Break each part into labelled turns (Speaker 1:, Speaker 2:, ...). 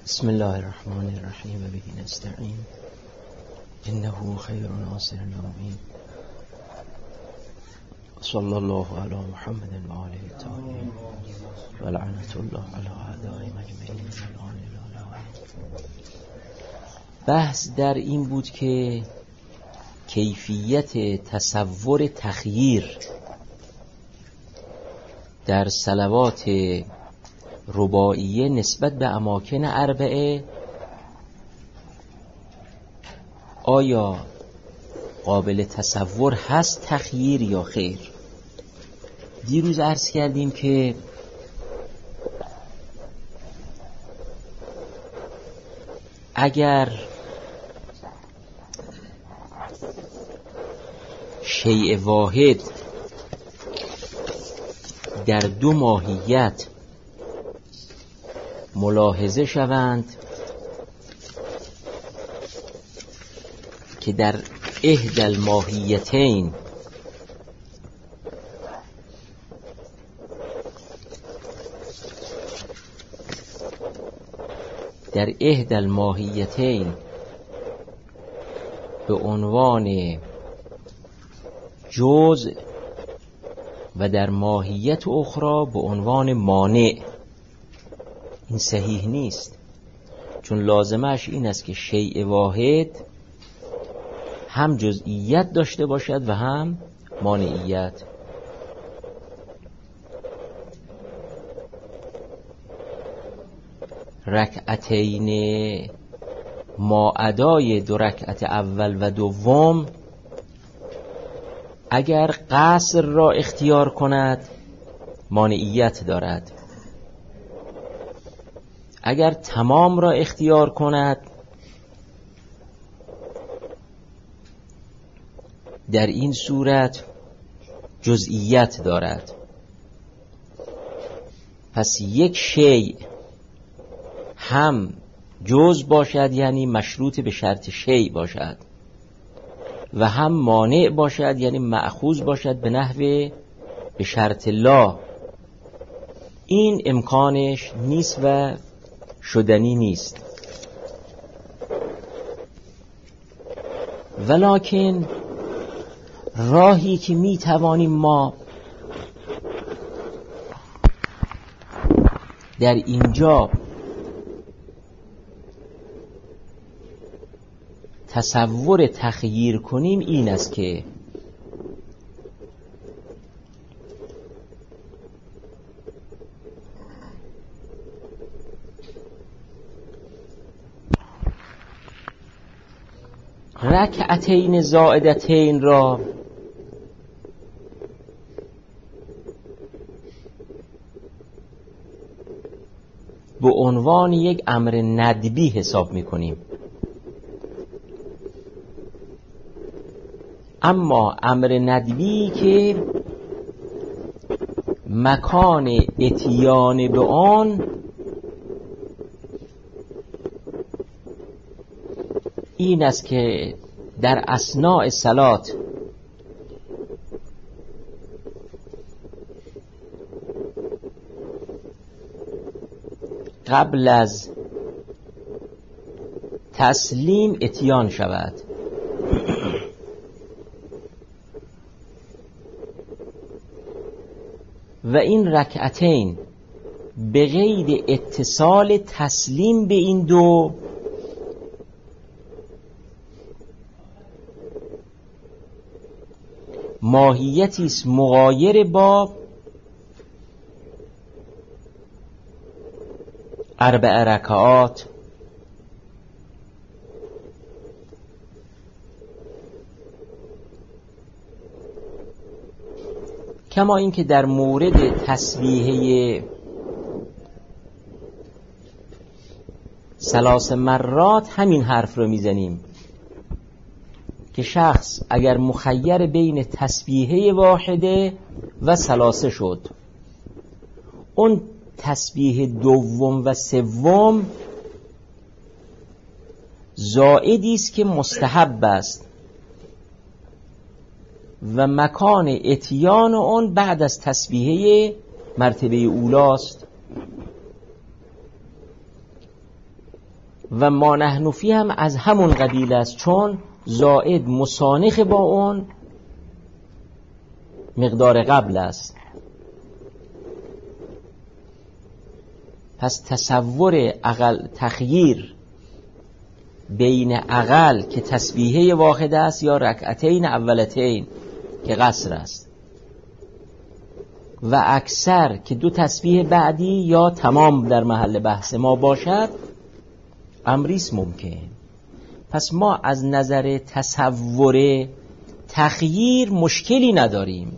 Speaker 1: بسم الله الرحمن الرحیم و به نستعین انه خیر ناصر آمین. صلی الله علی محمد و آله الطاهرین و لعنت الله علی اعدائهم اجمعین. بحث در این بود که کیفیت تصور تخییر در صلوات رباعیه نسبت به اماکن اربعه آیا قابل تصور هست تخییر یا خیر؟ دیروز عرض کردیم که اگر شیء واحد در دو ماهیت ملاحظه شوند که در احدى الماهیتین به عنوان جزء و در ماهیت اخرى به عنوان مانع، این صحیح نیست، چون لازمش این است که شیء واحد هم جزئیت داشته باشد و هم مانعیت. رکعتین ما ادای دو رکعت اول و دوم اگر قصر را اختیار کند مانعیت دارد، اگر تمام را اختیار کند در این صورت جزئیت دارد. پس یک شیء هم جزء باشد، یعنی مشروط به شرط شیء باشد، و هم مانع باشد، یعنی مأخوذ باشد به نحو به شرط لا. این امکانش نیست و شدنی نیست. ولکن راهی که می توانیم ما در اینجا تصور تخییر کنیم این است که رکعتین زائدتین را به عنوان یک امر ندبی حساب می‌کنیم، اما امر ندبی که مکان اتیان به آن این است که در اثناء صلات قبل از تسلیم اتیان شود. و این رکعتین به غیر اتصال تسلیم به این دو ماهیتی است مغایر با اربع رکعات کما اینکه در مورد تسبیحه 3 مرات همین حرف رو میزنیم که شخص اگر مخیر بین تسبیحه واحده و 3 شد، اون تسبیح دوم و سوم زائدی است که مستحب است و مکان اتیان اون بعد از تسبیحه مرتبه اولاست. و ما نحن فیه هم از همون قبیل است، چون زائد مسانخ با اون مقدار قبل است. پس تصور اقل تخییر بین اقل که تسبیحه واحد است یا رکعتین اولتین که قصر است و اکثر که دو تسبیح بعدی یا تمام در محل بحث ما باشد امریست ممکن. پس ما از نظر تصور تخییر مشکلی نداریم.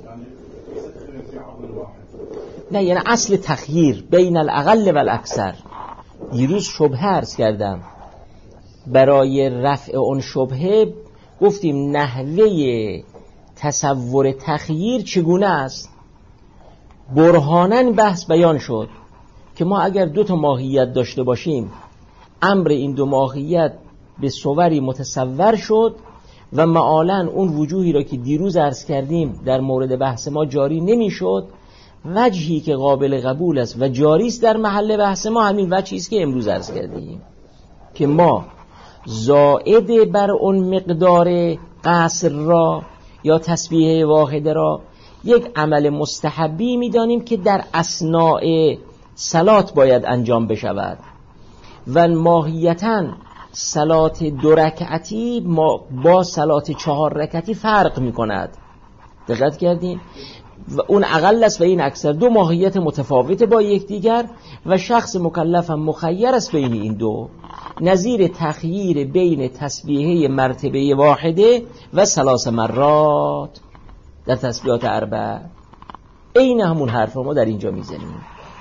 Speaker 1: نه یعنی اصل تخییر بین الاقل و الاکثر. دیروز شبهه عرض کردم، برای رفع اون شبهه گفتیم نحوه تصور تخییر چگونه است. برهانن بحث بیان شد که ما اگر دو تا ماهیت داشته باشیم، امر این دو ماهیت به صوری متصور شد و معالاً اون وجوهی را که دیروز عرض کردیم در مورد بحث ما جاری نمی شد، وجهی که قابل قبول است و جاری است در محل بحث ما همین وجهی است که امروز عرض کردیم که ما زائد بر اون مقدار قصر را یا تسبیح واحد را یک عمل مستحبی می‌دانیم که در اثناء صلات باید انجام بشود و ماهیتاً صلات 2 رکعتی با صلات 4 رکعتی فرق می‌کند. دقت کردین؟ و اون اقل است و این اکثر، دو ماهیت متفاوت با یکدیگر و شخص مکلف هم مخیر است بین این دو، نظیر تخییر بین تسبیحه مرتبه واحده و 3 مرات در تسبیحات 4. این همون حرف ما در اینجا میزنیم.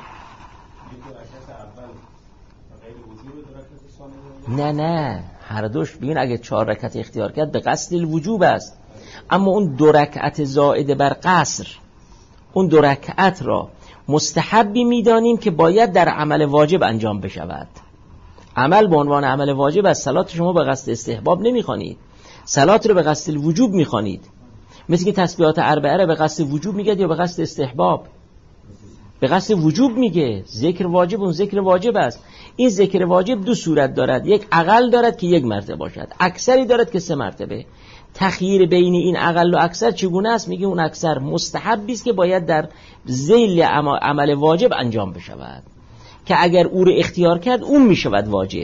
Speaker 1: نه هر دوش ببین اگه 4 رکعت اختیار کرد به قصد الوجوب است، اما اون 2 رکعت زائد بر قصر، اون 2 رکعت را مستحبی میدانیم که باید در عمل واجب انجام بشود. عمل به عنوان عمل واجب است. صلات شما به قصد استحباب نمیخوانید، صلات رو به قصد الوجوب میخوانید. مثل که تسبیحات 4 را به قصد وجوب میگه یا به قصد استحباب؟ به قصد وجوب میگه. ذکر واجب اون ذکر واجب است. این ذکر واجب 2 صورت دارد، یک اقل دارد که 1 مرتبه باشد، اکثری دارد که 3 مرتبه. تخییر بین این اقل و اکثر چگونه است؟ میگه اون اکثر مستحبی است که باید در ذیل عمل واجب انجام بشود، که اگر او رو اختیار کرد اون میشود واجب،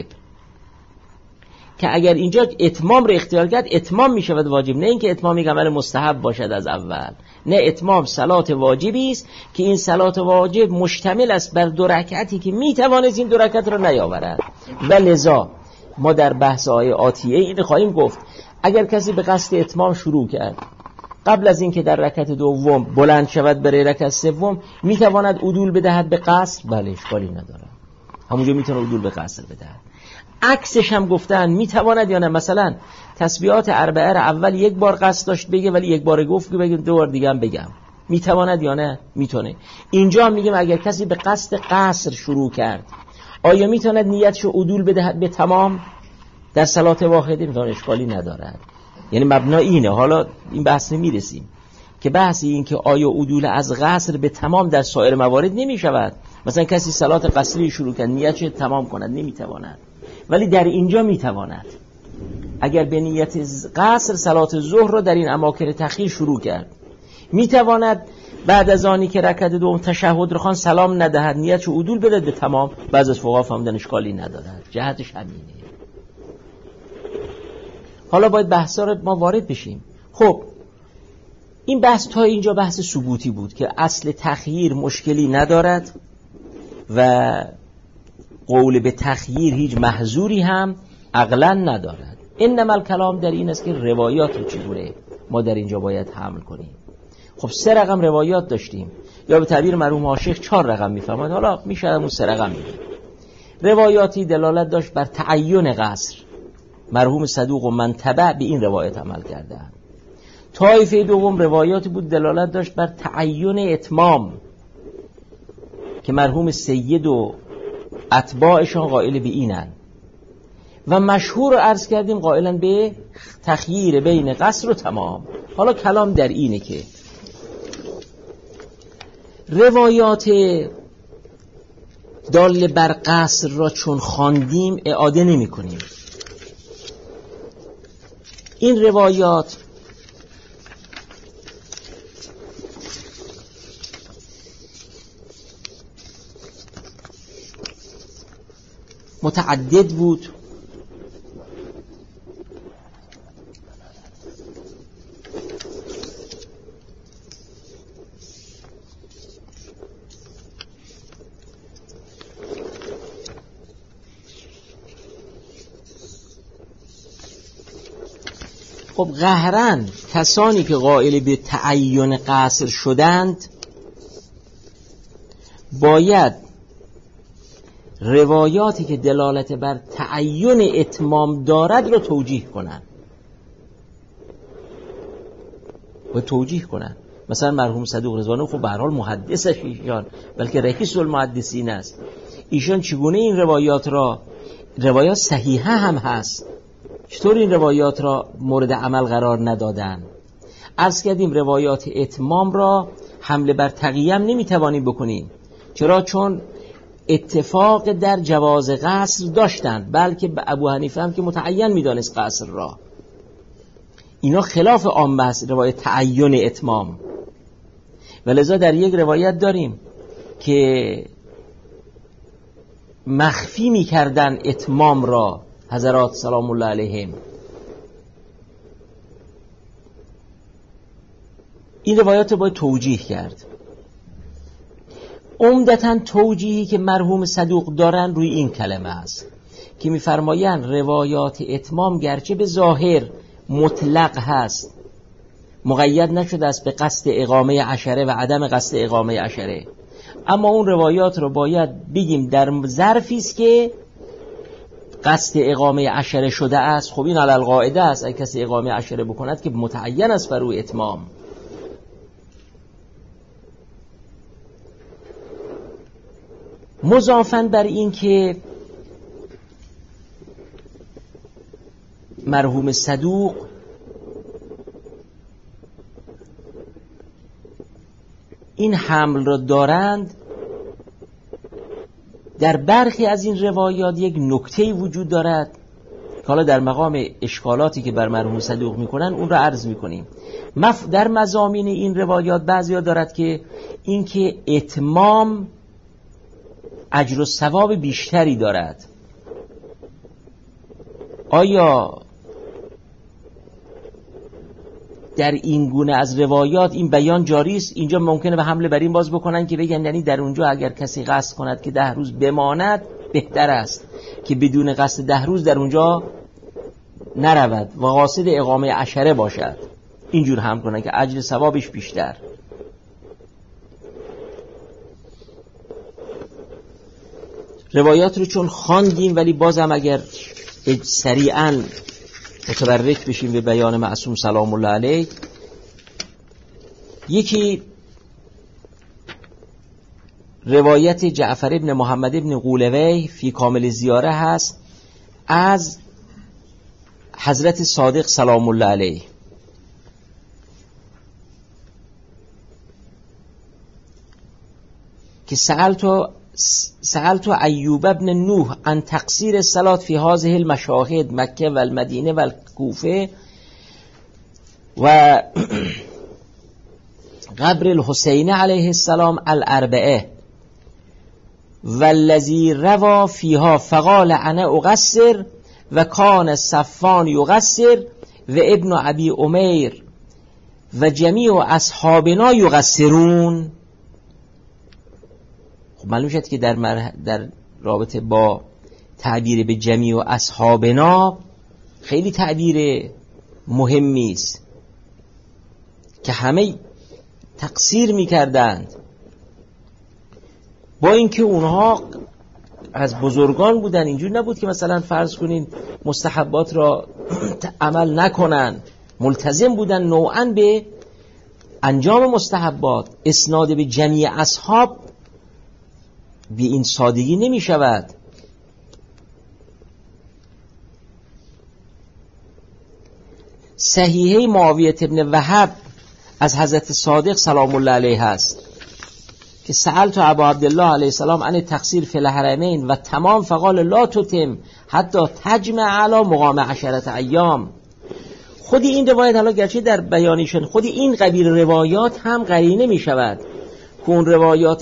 Speaker 1: که اگر اینجا اتمام رو اختیار کرد اتمام میشود واجب. نه اینکه اتمام یک عمل مستحب باشد از اول، نه، اتمام صلات واجبی است که این صلات واجب مشتمل است بر 2 رکعتی که میتوانست این 2 رکعت رو نیاورد. و لذا ما در بحث های آتیه این خواهیم گفت اگر کسی به قصد اتمام شروع کرد قبل از اینکه در رکعت دوم بلند شود برای رکعت سوم، میتواند عدول بدهد به قصر؟ بله، اشکالی نداره، همونجا میتونه عدول به قصر بدهد. عکسش هم گفتن میتواند یا نه. مثلا تسبیحات 4 اول 1 بار قصد داشت بگه ولی 1 بار گفت که بگه 2 بار دیگه هم بگم، میتواند یا نه؟ میتونه. اینجا هم میگیم اگر کسی به قصد قصر شروع کرد آیا میتواند نیتشو عدول بدهد به تمام در صلات واحده؟ میتونه، اشکالی ندارد. یعنی مبنا اینه. حالا این بحث نمیرسیم که بحث این که آیا عدول از قصر به تمام در سایر موارد نمیشود. مثلا کسی صلات قصری شروع کرد نیتشو تمام کند، نمیتواند، ولی در اینجا میتواند. اگر به نیت قصر صلات ظهر رو در این اماکن تخییر شروع کرد، میتواند بعد از آنی که رکعت دوم تشهد رو خوان سلام ندهد، نیتشو عدول بده به تمام. بعضی از فقها فهمیدن اشکالی ندارد، جهتش همینه. حالا باید بحثا رو ما وارد بشیم. خب این بحث تا اینجا بحث ثبوتی بود که اصل تخییر مشکلی ندارد و قول به تخییر هیچ محظوری هم عقلا ندارد. انما الکلام در این است که روایات رو چگونه ما در اینجا باید حمل کنیم. خب 3 رقم روایات داشتیم، یا به تعبیر مرحوم عاشق 4 رقم میفهمد، حالا میشه همون 3 رقم میگیم. روایاتی دلالت داشت بر تعین قصر، مرحوم صدوق و من تبع به این روایت عمل کردند. طایفه دوم روایاتی بود دلالت داشت بر تعین اتمام که مرحوم سید و اتباعشان قائل به اینن و مشهور رو عرض کردیم قائلن به تخییر بین قصر و تمام. حالا کلام در اینه که دال بر قصر را چون خواندیم اعاده نمی کنیم. این روایات متعدد بود. خب قهرن کسانی که قائل به تعین قصر شدند باید روایاتی که دلالت بر تعین اتمام دارد رو توجیه کنن و توجیه کنن. مثلا مرحوم صدوق رضوانی خب به هر حال محدثش ایشان، بلکه رئیس المحدثین است، ایشان چگونه این روایات را، روایات صحیحه هم هست، چطور این روایات را مورد عمل قرار ندادن؟ عرض کردیم روایات اتمام را حمله بر تقییم نمیتوانیم بکنیم. چرا؟ چون اتفاق در جواز قصر داشتند، بلکه به ابو حنیفه هم که متعین میدانست قصر را. اینا خلاف عام است روایت تعین اتمام. ولذا در یک روایت داریم که مخفی میکردن اتمام را حضرات سلام الله علیهم. این روایات باید توجیه کرد. عمدتاً توجیهی که مرحوم صدوق دارن روی این کلمه است که می‌فرمایند روایات اتمام گرچه به ظاهر مطلق هست، مقید نشده است به قصد اقامه عشره و عدم قصد اقامه عشره، اما اون روایات رو باید بگیم در ظرفی است که قصد اقامه عشره شده است. خب این علی القاعده است، اگه کسی اقامه عشره بکند که متعین است بر روی اتمام. مضافاً بر این که مرحوم صدوق این حمل را دارند، در برخی از این روایات یک نکته وجود دارد که حالا در مقام اشکالاتی که بر مرحوم صدوق میکنن اون را عرض میکنیم. در مضامین این روایات بعضیا دارد که این که اتمام اجر و ثواب بیشتری دارد. آیا در این گونه از روایات این بیان جاری است؟ اینجا ممکنه به حمله بر این باز بکنن که بگن یعنی در اونجا اگر کسی قصد کند که 10 روز بماند بهتر است که بدون قصد 10 روز در اونجا نرود و قاصد اقامه عشره باشد. اینجور هم کنن که اجر ثوابش بیشتر. روایات رو چون خواندیم، ولی بازم اگر سریعاً متبرک بشیم به بیان معصوم سلام الله علیه، یکی روایت جعفر ابن محمد ابن قولوی فی کامل زیاره هست از حضرت صادق سلام الله علیه که سألت ایوب ابن نوح عن تقصیر الصلاة فی هذه المشاهد مکه و المدینه و الکوفه و قبر الحسین علیه السلام الاربعه والذی روا فیها فقال انا اقصر و کان صفان یقصر و ابن ابی امیر و جمیع اصحابنا یقصرون. خب معلوم شد که در رابطه با تعبیر به جمیع و اصحابنا خیلی تعبیر مهمی است که همه تقصیر می‌کردند، با اینکه اونها از بزرگان بودن. اینجور نبود که مثلا فرض کنین مستحبات را عمل نکنن، ملتزم بودن نوعاً به انجام مستحبات. اسناد به جمیع اصحاب به این سادگی نمی شود. صحیحه معاویه ابن وهب از حضرت صادق سلام الله علیه هست که سألت ابا عبدالله علیه السلام عن تقصیر فی الحرمین و تمام فقال لا تتم حتی تجمع علی مقام 10 ایام. خودی این روایت حالا گرچه در بیانیشون خودی این قبیل روایات هم قرینه می شود که اون روایات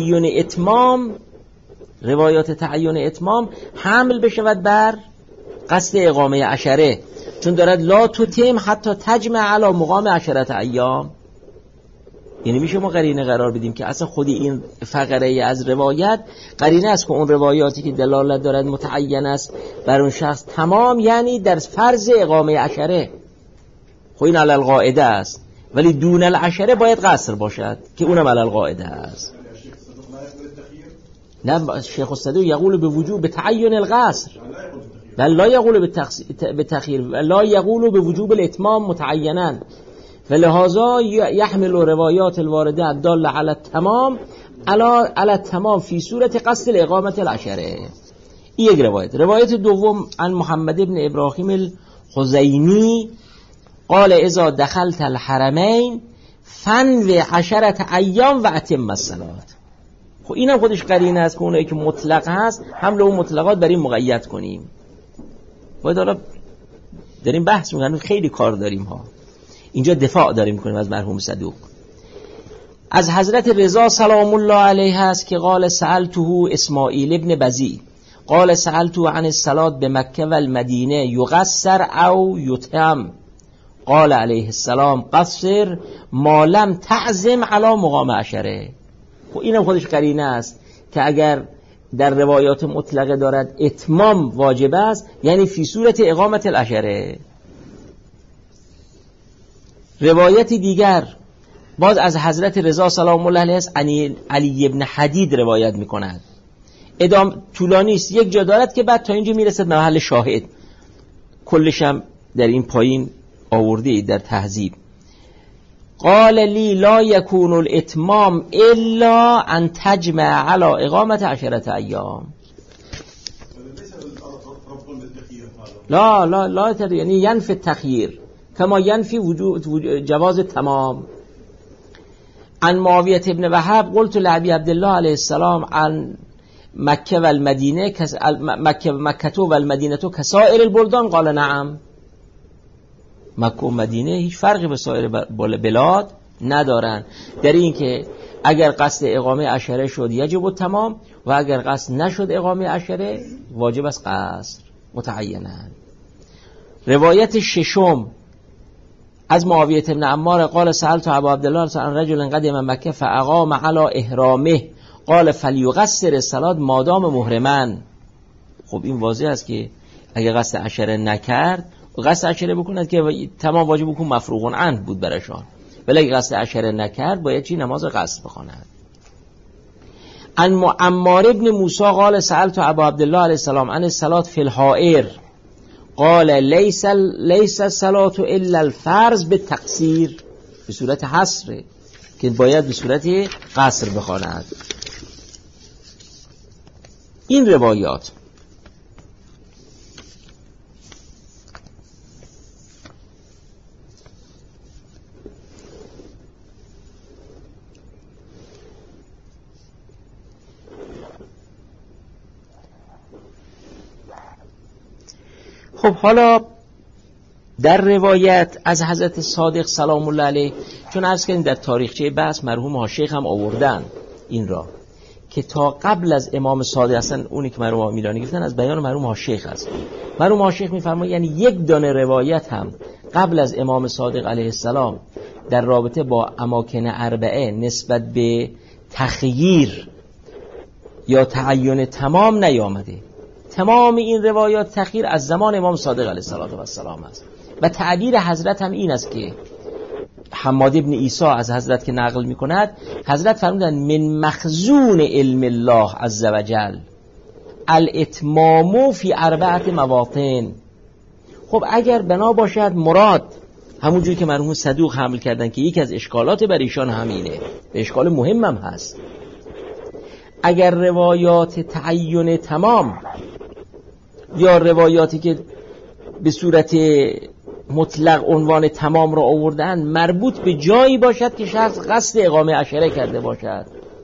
Speaker 1: تعیین اتمام حمل بشود بر قصد اقامه 10، چون دارد لا تتم حتی تجمع علی مقام 10 ایام. یعنی میشه ما قرینه قرار بدیم که اصلا خودی این فقره از روایت قرینه است که اون روایاتی که دلالت دارد متعین است بر اون شخص تمام، یعنی در فرض اقامه 10. خب این علی القاعده است، ولی دون العشره باید قصر باشد که اونم علی القاعده است. نه شیخ الصدوق یقول به وجوب به تعین القصر، بل لا یقول به تخییر، لا یقول به وجوب الاتمام متعینا، فلهذا يحمل روایات الوارده الداله على التمام على التمام فی صورت قصد الاقامه 10. این یک روایت. روایت دوم عن محمد ابن ابراهیم الخزینی قال اذا دخلت الحرمین فنو 10 ایام و اتم الصلاه. خب اینم خودش قرینه است که اونایی که مطلق هست حمل اون مطلقات بر این مقید کنیم. باید حالا داریم بحث می‌کنیم، خیلی کار داریم ها. اینجا دفاع داریم کنیم از مرحوم صدوق. از حضرت رضا سلام الله علیه است که قال سألته اسماعیل ابن بزی قال سألته عن الصلاة بمکه و المدینه یقصر او یتم قال علیه السلام قصر ما لم تعزم علی مقام 10. خب اینم خودش قرینه است که اگر در روایات مطلقه دارد اتمام واجب است، یعنی فی صورت اقامت 10. روایت دیگر باز از حضرت رضا سلام الله علیه است علی ابن حدید روایت میکند. ادام طولانی است، یک جا دارد که بعد تا اینجا میرسد به محل شاهد، کلش هم در این پایین آورده در تهذیب. قال لی لا یکون الاتمام الا ان تجمع علی اقامت 10 ایام. لا یعنی ینفی التخییر کما ینفی جواز تمام. عن معاویه ابن وهب قلت لابی عبدالله علیه السلام عن مکه و المدینه مکه و المدینه کسائر البلدان قال نعم. مکه و مدینه هیچ فرقی به سایر بلاد ندارن در این که اگر قصد اقامه 10 شد یجب التمام و اگر قصد نشد اقامه 10 واجب است قصر متعینا. روایت ششم از معاویه بن عمار قال سألت ابا عبدالله عن رجل قدم مکه فاقام على احرامه قال فلیقصر الصلاة مادام محرما. خب این واضح است که اگر قصد 10 نکرد و قصد 10 بکند که تمام واجب بکن مفروغ عنه بود برشان، ولی اگر قصد 10 نکرد باید چی نماز قصد بخواند. عن عمار ابن موسی قال سألت ابا عبدالله علیه السلام عن الصلاة فی الحائر قال لیس الصلاة الا الفرض بالتقصیر، به صورت حصر که باید به صورت قصر بخواند. این روایات خب حالا در روایت از حضرت صادق سلام الله علیه، چون عرض کردیم در تاریخچه بحث مرحوم حاشیخ هم آوردن این را که تا قبل از امام صادق، اصلا اونی که مرحوم میلانی گفتن از بیان مرحوم حاشیخ است. مرحوم حاشیخ میفرماید یعنی یک دانه روایت هم قبل از امام صادق علیه السلام در رابطه با اماکن اربعه نسبت به تخییر یا تعین تمام نیامده. تمام این روایات تخییر از زمان امام صادق علیه السلام است و تعبیر حضرت هم این است که حماد ابن عیسی از حضرت که نقل می کند، حضرت فرمودند من مخزون علم الله عز وجل الاتمام فی 4 مواطن. خب اگر بنا باشد مراد همونجوری که مرحوم صدوق حمل کردن که یکی از اشکالات بر ایشان همینه، اشکال مهمم هست، اگر روایات تعین تمام یا روایاتی که به صورت مطلق عنوان تمام را آوردن مربوط به جایی باشد که شخص قصد اقامه 10 کرده باشد،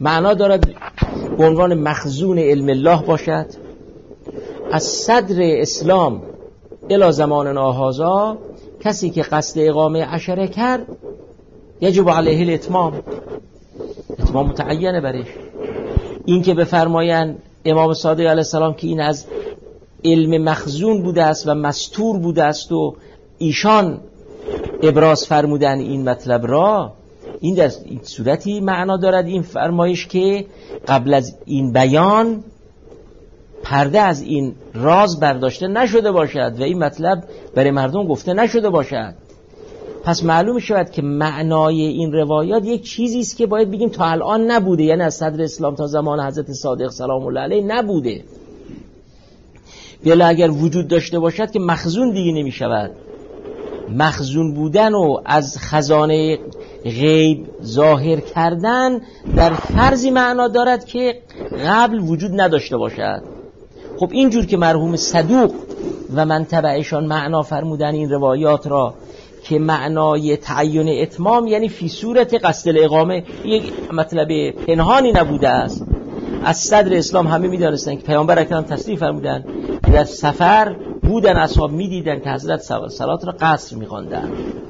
Speaker 1: معنا دارد به عنوان مخزون علم الله باشد. از صدر اسلام الی زماننا هذا کسی که قصد اقامه عشره کرد یجب علیه الاتمام متعینه برش. این که بفرمایند امام صادق علیه السلام که این از علم مخزون بوده است و مستور بوده است و ایشان ابراز فرمودن این مطلب را، این در این صورتی معنا دارد این فرمایش که قبل از این بیان پرده از این راز برداشته نشده باشد و این مطلب برای مردم گفته نشده باشد. پس معلوم شود که معنای این روایات یک چیزی است که باید بگیم تا الان نبوده، یعنی از صدر اسلام تا زمان حضرت صادق سلام الله علیه نبوده. بلا اگر وجود داشته باشد که مخزون دیگه نمی شود. مخزون بودن و از خزانه غیب ظاهر کردن در فرضی معنا دارد که قبل وجود نداشته باشد. خب اینجور که مرحوم صدوق و من تبعشان معنا فرمودن این روایات را که معنای تعین اتمام یعنی فی صورت قصد الاقامه، یک مطلب پنهانی نبوده است. از صدر اسلام همه می‌دانستند که پیامبر اکرم تصریح فرمودند در سفر بودن اصحاب می‌دیدن که حضرت صلات را قصر می‌خواندند.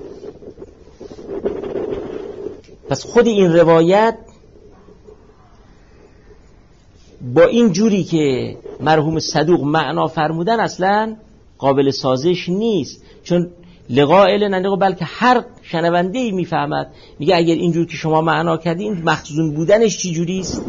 Speaker 1: پس خود این روایت با این جوری که مرحوم صدوق معنا فرمودن اصلا قابل سازش نیست، چون لقائل ننگو بلکه هر شنونده‌ای میفهمد میگه اگر اینجور که شما معنا کردین مخزون بودنش چی جوری است،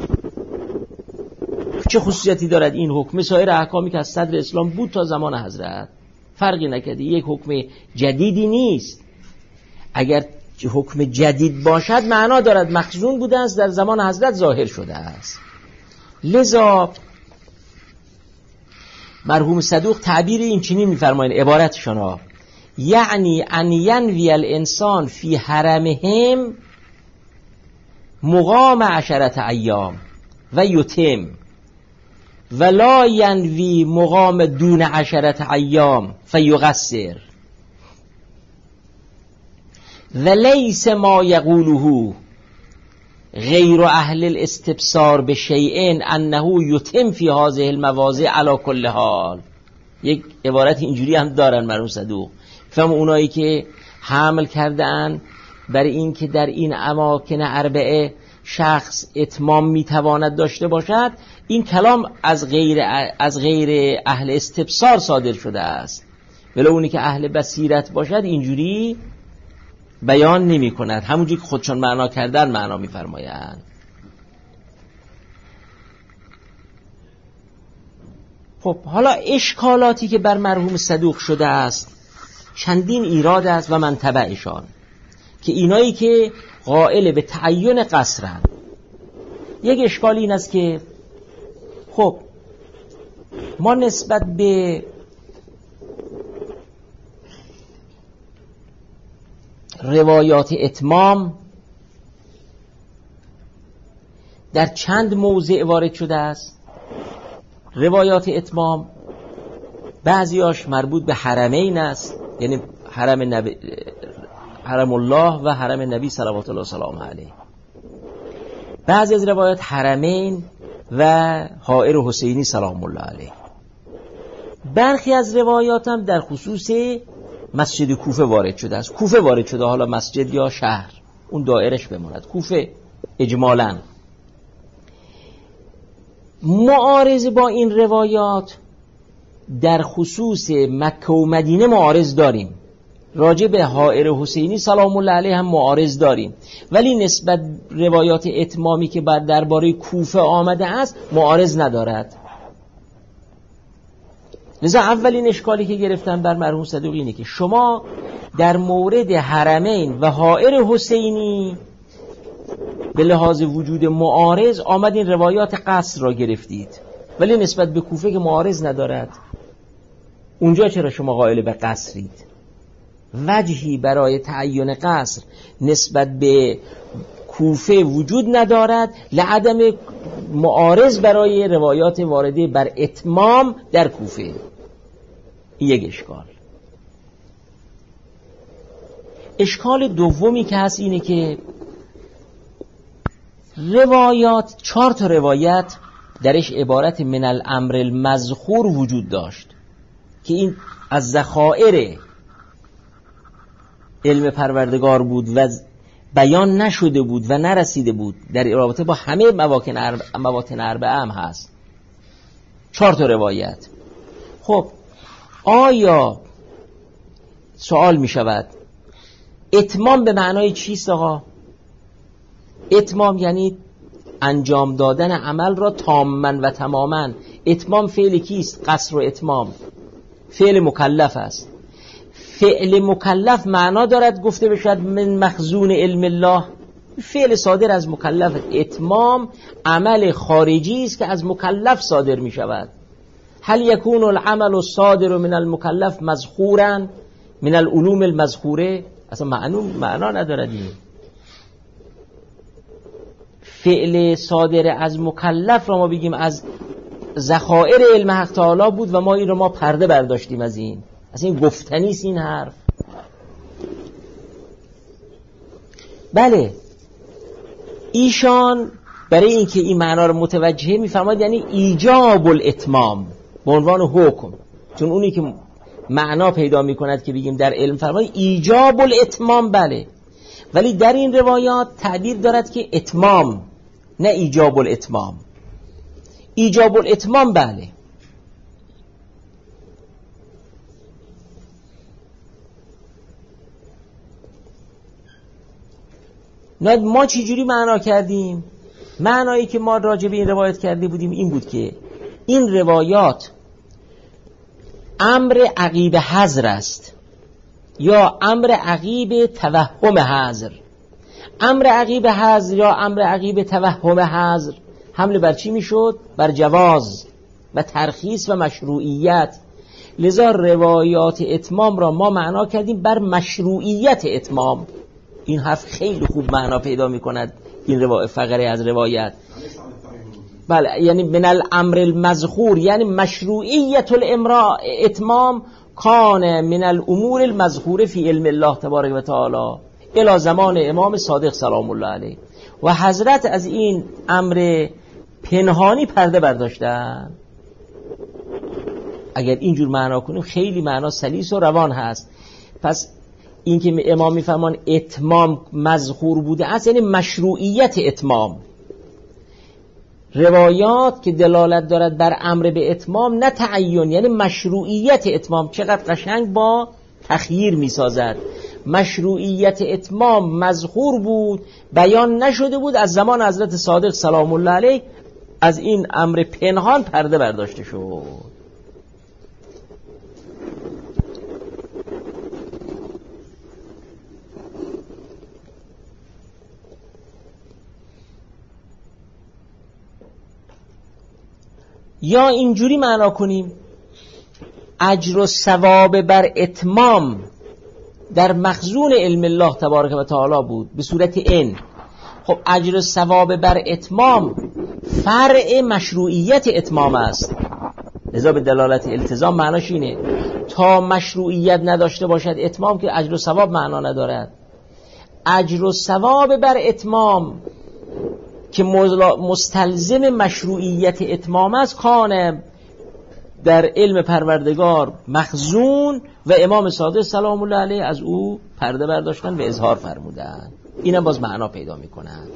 Speaker 1: چه خصوصیتی دارد این حکم سایر احکامی که از صدر اسلام بود تا زمان حضرت فرقی نکرده، یک حکم جدیدی نیست. اگر حکم جدید باشد معنا دارد مخزون بوده است در زمان حضرت ظاهر شده است. لذا مرحوم صدوق تعبیر این چنین می‌فرمایند عبارتشان ها، یعنی ان ینوی الانسان فی حرمهم مقام 10 ایام و یتم ولا ینوی مقام دون 10 ایام فیقصر و لیس ما یقوله غیر اهل الاستبصار بشیء انه یتم فی هذه المواضع علی کل حال. یک عبارت اینجوری هم دارن مرحوم صدوق، فهم اونایی که حمل کردن برای این که در این اماکن اربعه شخص اتمام میتواند داشته باشد، این کلام از غیر اهل استبصار صادر شده است، ولی اونی که اهل بصیرت باشد اینجوری بیان نمی کند، همونجوری که خودشان معنا کردن معنا می فرمایند. خب حالا اشکالاتی که بر مرحوم صدوق شده است چندین ایراد است و من تبعشان که اینایی که قائل به تعین قصرن. یک اشکال این است که خب ما نسبت به روایات اتمام در چند موضع وارد شده است. روایات اتمام بعضیاش مربوط به حرمین است، یعنی حرم الله و حرم نبی صلوات الله سلام علیه. بعضی از روایات حرمین و حائر حسینی سلام الله علیه. برخی از روایات هم در خصوص مسجد کوفه وارد شده است. کوفه وارد شده، حالا مسجد یا شهر اون دایرش بماند، کوفه اجمالاً. معارض با این روایات در خصوص مکه و مدینه معارض داریم، راجع به حائر حسینی سلام الله علیه هم معارض داریم، ولی نسبت روایات اتمامی که بر درباره کوفه آمده است معارض ندارد. لذا اولین اشکالی که گرفتن بر مرحوم صدوق اینه که شما در مورد حرمین و حائر حسینی به لحاظ وجود معارض آمدین روایات قصر را گرفتید، ولی نسبت به کوفه که معارض ندارد، اونجا چرا شما قائل به قصرید؟ وجهی برای تعیین قصر نسبت به کوفه وجود ندارد لعدم معارض برای روایات وارده بر اتمام در کوفه. این یک اشکال. اشکال دومی که هست اینه که روایات 4 تا روایت درش عبارت من الامر المذخور وجود داشت که این از ذخایر علم پروردگار بود و بیان نشده بود و نرسیده بود، در رابطه با همه مواطن اربعه هم هست. 4 تا روایت. خب آیا سوال می شود اتمام به معنای چیست آقا؟ اتمام یعنی انجام دادن عمل را تاماً و تماماً. اتمام فعل کیست؟ قصر و اتمام فعل مکلف است. فعل مکلف معنا دارد گفته بشد من مخزون علم الله، فعل صادر از مکلف. اتمام عمل خارجی است که از مکلف صادر می شود. هل یکون العمل الصادر من المکلف مذخورا من العلوم المذخوره؟ اصلا معنا ندارد. این فعل صادر از مکلف را ما بگیم از ذخایر علم حق تعالی بود و ما این رو ما پرده برداشتیم از این. اصلا این گفتنی است این حرف. بله ایشان برای اینکه این معنا رو متوجه می‌فرماد یعنی ایجاب الاتمام به عنوان حکم، چون اونی که معنا پیدا می‌کند که بگیم در علم فرمای ایجاب الاتمام. بله ولی در این روایات تعبیر دارد که اتمام نه ایجاب الاتمام. ایجاب الاتمام بله. ما چی جوری معنا کردیم؟ معنایی که ما راجع به این روایت کرده بودیم این بود که این روایات امر عقیب حذر است یا امر عقیب توهم حذر. امر عقیب حذر یا امر عقیب توهم حذر حمله بر چی میشد؟ بر جواز و ترخیص و مشروعیت. لذا روایات اتمام را ما معنا کردیم بر مشروعیت اتمام. این حرف خیلی خوب معنا پیدا میکند این فقره از روایت. بله یعنی من الامر المذخور یعنی مشروعیت اتمام کان من الامور المذخوره فی علم الله تبارک و تعالی الی زمان امام صادق سلام الله علیه. و حضرت از این امر پنهانی پرده برداشتن. اگر اینجور معنا کنیم خیلی معنا سلیس و روان هست. پس این که امام میفرمان اتمام مذخور بوده است یعنی مشروعیت اتمام. روایات که دلالت دارد بر امر به اتمام نه تعین یعنی مشروعیت اتمام. چقدر قشنگ با تخییر میسازد. مشروعیت اتمام مذخور بود، بیان نشده بود، از زمان حضرت صادق سلام الله علیه از این امر پنهان پرده برداشته شد. یا اینجوری معنا کنیم اجر و ثواب بر اتمام در مخزون علم الله تبارک و تعالی بود به صورت ان. خب اجر و ثواب بر اتمام فرع مشروعیت اتمام است. لذا به دلالت التزام معناش اینه تا مشروعیت نداشته باشد اتمام که اجر و ثواب معنا ندارد. اجر و ثواب بر اتمام که مستلزم مشروعیت اتمام است کانه در علم پروردگار مخزون و امام صادق سلام الله علیه از او پرده برداشتن و اظهار فرمودن. اینم باز معنا پیدا میکنن.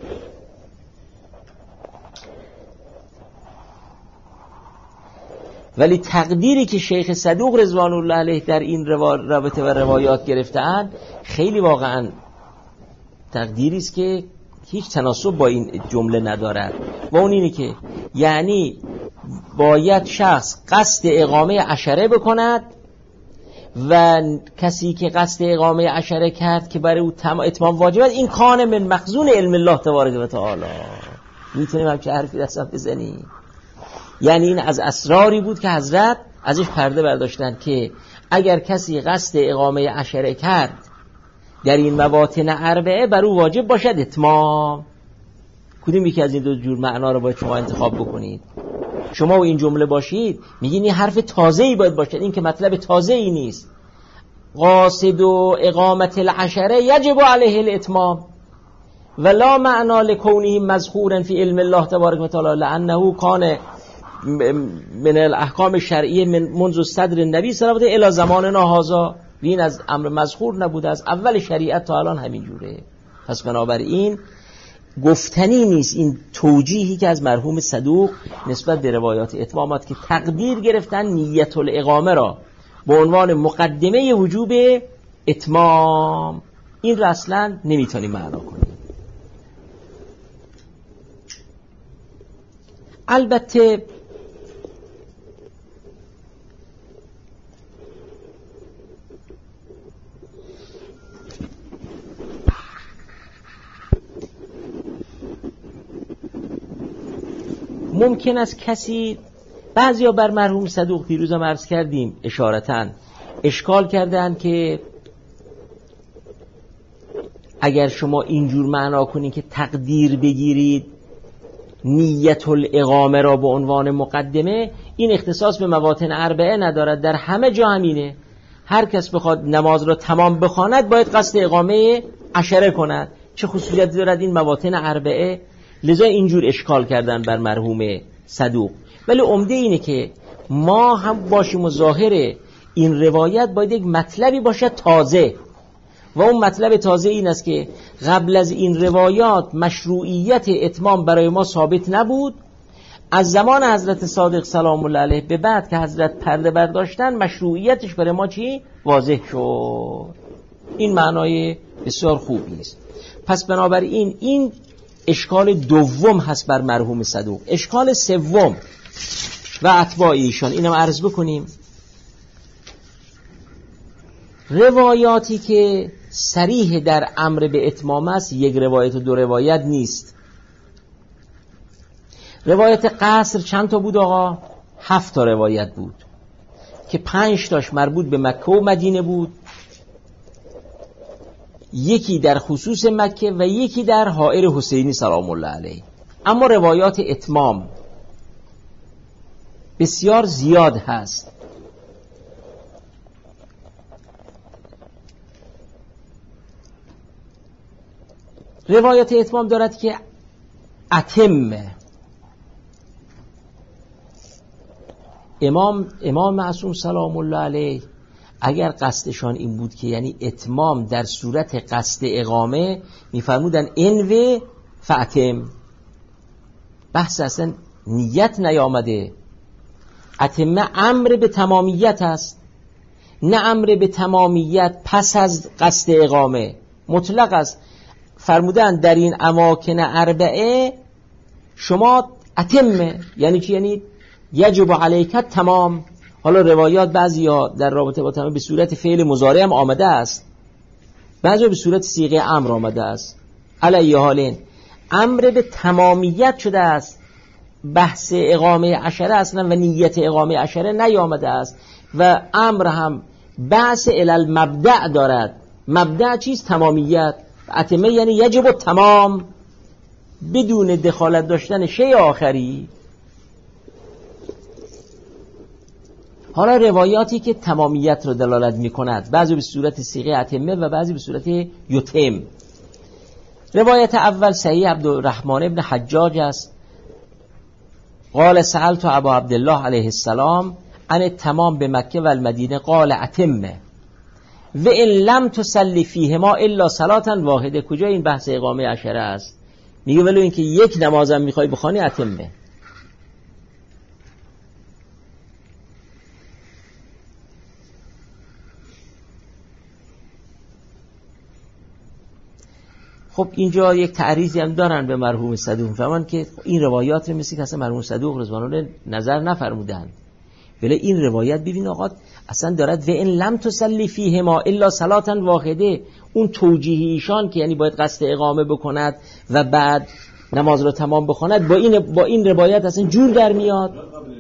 Speaker 1: ولی تقدیری که شیخ صدوق رضوان الله علیه در این رابطه و روایات گرفتن خیلی واقعا تقدیری است که هیچ تناسب با این جمله ندارد. و اون اینه که یعنی باید شخص قصد اقامه عشره بکند و کسی که قصد اقامه عشره کرد که برای او اتمام واجبه این کان من مخزون علم الله تبارک و تعالی. میتونیم همچه حرفی دستم بزنیم. یعنی این از اسراری بود که حضرت ازش پرده برداشتن که اگر کسی قصد اقامه عشره کرد در این مواطن اربعه بر او واجب باشد اتمام. کدوم یکی از این دو جور معنا رو باید شما انتخاب بکنید؟ شما و این جمله باشید میگین این حرف تازه‌ای باید باشد. این که مطلب تازه‌ای نیست. قاصد و اقامت العشره یجب علیه الاتمام. ولا معنا لکونه مذکورا فی علم الله تبارک و تعالی لانه کان من الاحکام شرعیه من منذ صدر النبی صلی الله علیه و آله الی زماننا هذا. این از امر مذکور نبوده، از اول شریعت تا الان همین جوره. پس بنابراین گفتنی نیست این توجیهی که از مرحوم صدوق نسبت به روایات اتمامات که تقدیر گرفتن نیت الاقامه را به عنوان مقدمه وجوب اتمام، این را اصلا نمیتونیم معنا کنیم. البته ممکن است کسی، بعضیا بر مرحوم صدوق دیروزم عرض کردیم اشارتاً اشکال کردن که اگر شما اینجور معنا کنید که تقدیر بگیرید نیت الاقامه را به عنوان مقدمه، این اختصاص به مواطن اربعه ندارد، در همه جا همینه. هر کس بخواد نماز را تمام بخواند باید قصد اقامه عشره کند. چه خصوصیت دارد این مواطن اربعه؟ لذا اینجور اشکال کردن بر مرحوم صدوق. ولی عمده اینه که ما هم باشیم و ظاهر این روایت باید یک مطلبی باشد تازه، و اون مطلب تازه این است که قبل از این روایات مشروعیت اتمام برای ما ثابت نبود. از زمان حضرت صادق سلام الله علیه به بعد که حضرت پرده برداشتن مشروعیتش برای ما چی؟ واضح شد. این معنای بسیار خوبی است. پس بنابراین این اشکال دوم هست بر مرحوم صدوق. اشکال سوم و اتباع ایشان، اینم عرض بکنیم. روایاتی که صریح در امر به اتمام است یک روایت و دو روایت نیست. روایت قصر چند تا بود آقا؟ 7 تا روایت بود که 5 تاش مربوط به مکه و مدینه بود، یکی در خصوص مکه و یکی در حائر حسینی سلام الله علیه. اما روایات اتمام بسیار زیاد هست. روایات اتمام دارد که اتم امام معصوم سلام الله علیه اگر قصدشان این بود که یعنی اتمام در صورت قصد اقامه، میفرمودن انوه فاتم. بحث اصلا نیت نیامده. اتمه امر به تمامیت است، نه امر به تمامیت پس از قصد اقامه، مطلق است. فرمودن در این اماکن اربعه شما اتمه، یعنی چی؟ یعنی یجب علیک تمام. حالا روایات بعضیا در رابطه با تمام به صورت فعل مضارع هم آمده است، بعضیا به صورت صیغه امر آمده است. علی حالین امر به تمامیت شده است. بحث اقامه عشره اصلا و نیت اقامه عشره نیامده است و امر هم بحث المبدأ دارد. مبدأ چیست؟ تمامیت. اتمه یعنی یجب تمام، بدون دخالت داشتن شیء آخری. حالا روایاتی که تمامیت رو دلالت می کند، بعضی به صورت صیغه اتمه و بعضی به صورت یتم. روایت اول صحیح عبدالرحمن ابن حجاج است. قال سألت ابا عبدالله علیه السلام عن التمام به مکه و المدینه قال اتمه و ان لم تصلی فیهما الا صلاة واحده. کجا این بحث اقامه عشره است؟ میگه ولو اینکه یک نمازم میخوای بخوانی اتمه. خب اینجا یک تعریضی هم دارن به مرحوم صدوق، فهمن که این روایات رو مثل که اصلا مرحوم صدوق رضوان الله نظر نفرمودن. ولی این روایت ببین آقا اصلا دارد و ان لم تصلی فیهما الا صلاة واحده. اون توجیه ایشان که یعنی باید قصد اقامه بکند و بعد نماز رو تمام بخواند، با این روایت اصلا جور در میاد.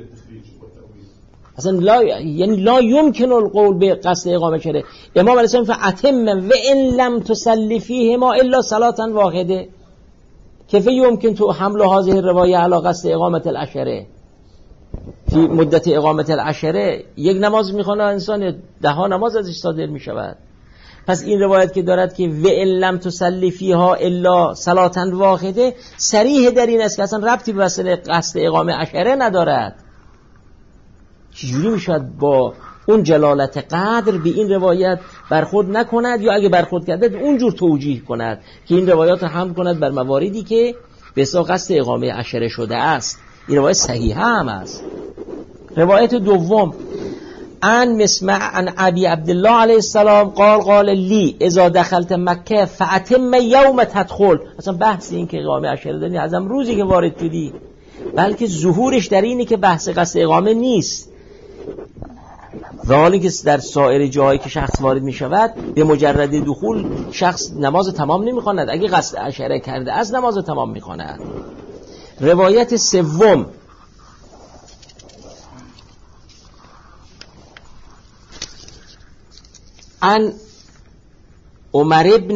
Speaker 1: اصلا لا یمکن القول به قصد اقامه شده. امام علیه السلام فاتم و ان لم تصلی فیهما الا صلاة واحده. کیف یمکن تو حمل هذه الروایه علی قصد اقامه العشره فی مدت اقامت العشره؟ یک نماز میخونه انسان 10 نماز ازش صادر میشود. پس این روایت که دارد که و ان لم تصلی فیها الا صلاة واحده صریح در این است که اصلا ربطی به قصد اقامه عشره ندارد. چجوری میشود با اون جلالت قدر به این روایت برخورد نکند، یا اگه برخورد کرده اونجور توجیه کند که این روایات رو حمل کند بر مواردی که به اصطلاح قصد اقامه عشره شده است. این روایت صحیحه هم است. روایت دوم ان مسمع عن ابی عبدالله علیه السلام قال لی اذا دخلت مکه فاتم یوم تدخل. اصلا بحث این که اقامه عشره داری ازم روزی که وارد شدی، بلکه ظهورش در اینه که بحث قصد اقامه نیست، و حالی که در سایر جاهایی که شخص وارد می شود به مجرد دخول شخص نماز تمام نمی خواند، اگه قصد عشره کرده از نماز تمام می خواند. روایت سوم ان عمر ابن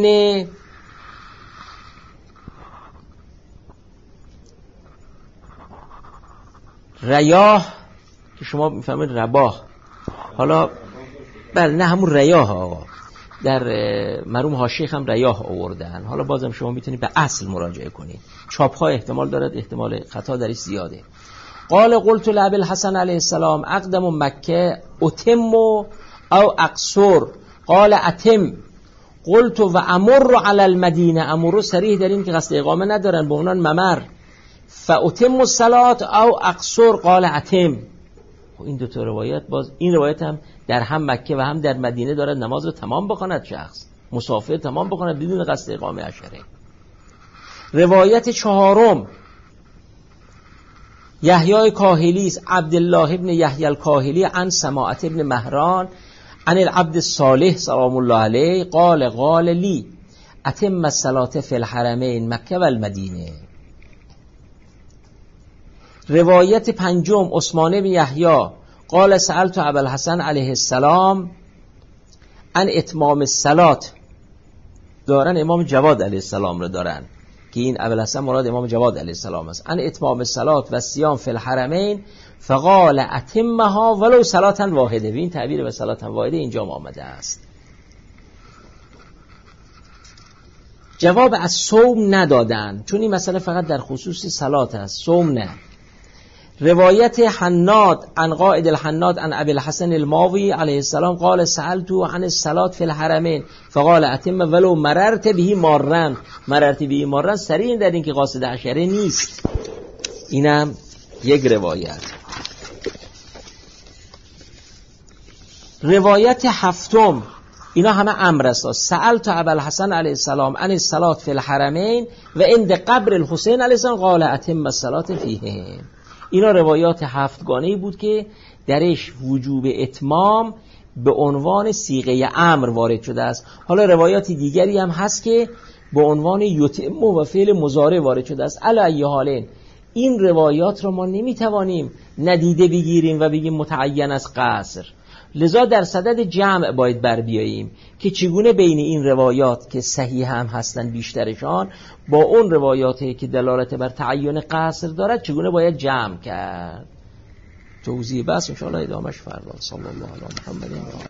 Speaker 1: ریاه که شما میفهمید رباه، حالا بله نه همون ریاه آقا، در مرحوم حاشیه هم ریاه آوردن، حالا بازم شما میتونید به اصل مراجعه کنید، چاپ‌ها احتمال دارد احتمال خطا درش زیاده. قال قلت لابی الحسن علیه السلام اقدم مکه اتم او اقصر قال اتم قلت و امر علی المدینه، امر صریح در این که قصد اقامه ندارن، به اونان ممر، فاتم الصلاه او اقصر قال اتم. این دو تا روایت، باز این روایت هم در هم مکه و هم در مدینه دارد نماز رو تمام بخواند، شخص مسافر تمام بخواند بدون قصد اقامه عشره. روایت چهارم یحیی کاهلی است، عبدالله ابن یحیی الکاهلی عن سماعه ابن مهران عن العبد الصالح سلام الله علیه قال لی اتم الصلاة فی الحرمین مکه و المدینه. روایت پنجم عثمان بن یحیی قال سألت ابا الحسن علیه السلام عن اتمام الصلاة، دارن امام جواد علیه السلام رو دارن که این ابو الحسن مراد امام جواد علیه السلام است، عن اتمام الصلاة و صیام فی الحرمین فقال اتمها ولو صلاة واحده. این تعبیر به صلاة واحده اینجا آمده است. جواب از صوم ندادن، چون این مسئله فقط در خصوص صلات است، صوم نه. روایت حناد عن قائد الحناد عن ابي الحسن الماوي علیه السلام قال سألت عن الصلاة في الحرمين فقال اتم ولو مررت به مارن. مررت به مارن صریح در این که قاصد عشره نیست. اینم یک روایت. روایت هفتم اینا همه امر است. سألت ابا الحسن علیه السلام عن الصلاة في الحرمين و عند قبر الحسین علیه السلام قال اتم الصلاة فیهم. اینا روایات هفتگانه‌ای بود که درش وجوب اتمام به عنوان صیغه امر وارد شده است. حالا روایات دیگری هم هست که به عنوان یتم و فعل مضارع وارد شده است. علی ای حال این روایات رو ما نمیتوانیم ندیده بگیریم و بگیم متعین از قصر، لذا در صدد جمع باید بر بیاییم که چگونه بین این روایات که صحیح هم هستن بیشترشان با اون روایاتی که دلالت بر تعین قصر دارد چگونه باید جمع کرد. توضیح بس ان شاء الله ادامش فردا. صلی الله علی محمد.